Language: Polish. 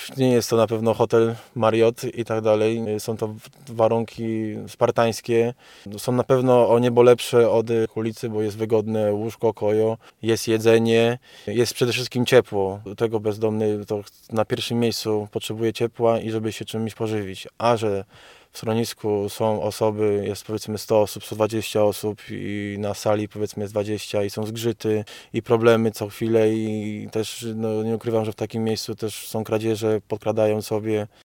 nie jest to na pewno hotel Marriott i tak dalej. Są to warunki spartańskie. Są na pewno o niebo lepsze od ulicy, bo jest wygodne łóżko, kojo, jest jedzenie, jest przede wszystkim ciepło. Tego bezdomny to na pierwszym miejscu potrzebuje ciepła i żeby się czymś pożywić. A że w schronisku są osoby, jest powiedzmy 100 osób, 120 osób i na sali powiedzmy jest 20 i są zgrzyty i problemy co chwilę i też no, nie ukrywam, że w takim miejscu też są kradzieże, podkradają sobie